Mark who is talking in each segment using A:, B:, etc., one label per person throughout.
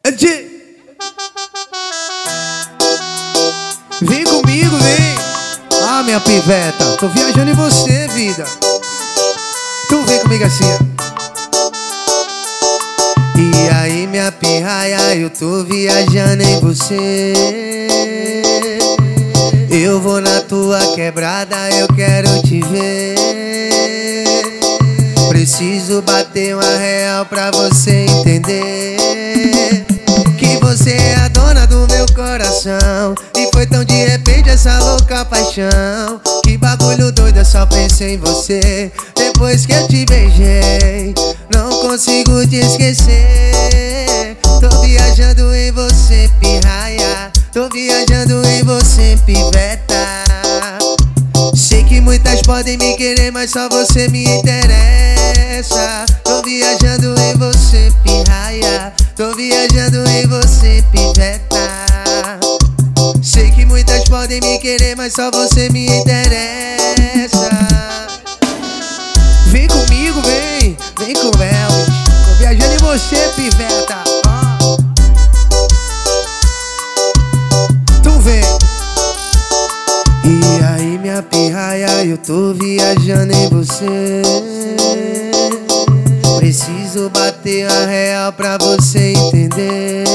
A: Vem comigo, vem. Ah, minha piveta, tô viajando em você, vida. Tu vem comigo assim. E aí, minha pirraia, eu tô viajando em você. Eu vou na tua quebrada, eu quero te ver. Preciso bater uma real pra você entender que você é a dona do meu coração. E foi tão de repente essa louca paixão. Que bagulho doido, eu só pensei em você. Depois que eu te beijei, não consigo te esquecer. Tô viajando em você, pirraia. Tô viajando em você, piveta. Sei que muitas podem me querer, mas só você me interessa. Tô viajando em você, pirraia. Tô viajando em você, piveta. Sei que muitas podem me querer, mas só você me interessa. Vem comigo, vem. Vem com o Elvis. Tô viajando em você, piveta. Tu vem. E aí, minha pirraia, eu tô viajando em você. Preciso bater a real pra você entender.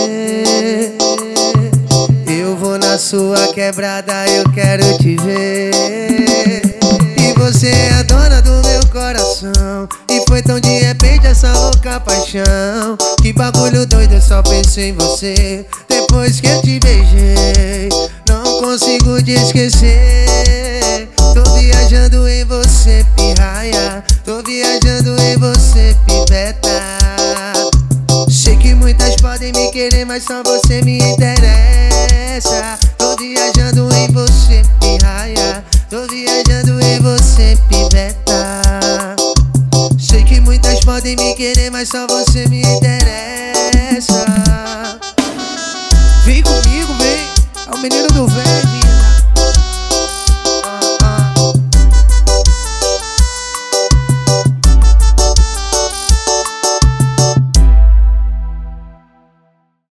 A: Eu vou na sua quebrada, eu quero te ver. E você é a dona do meu coração. E foi tão de repente essa louca paixão. Que bagulho doido, eu só pensei em você. Depois que eu te beijei, não consigo te esquecer. Tô viajando em você, pirraia. Tô viajando em você, piveta. Sei que muitas podem me querer, mas só você me interessa. Tô viajando em você, pirraia. Tô viajando em você, piveta. Sei que muitas podem me querer, mas só você me interessa.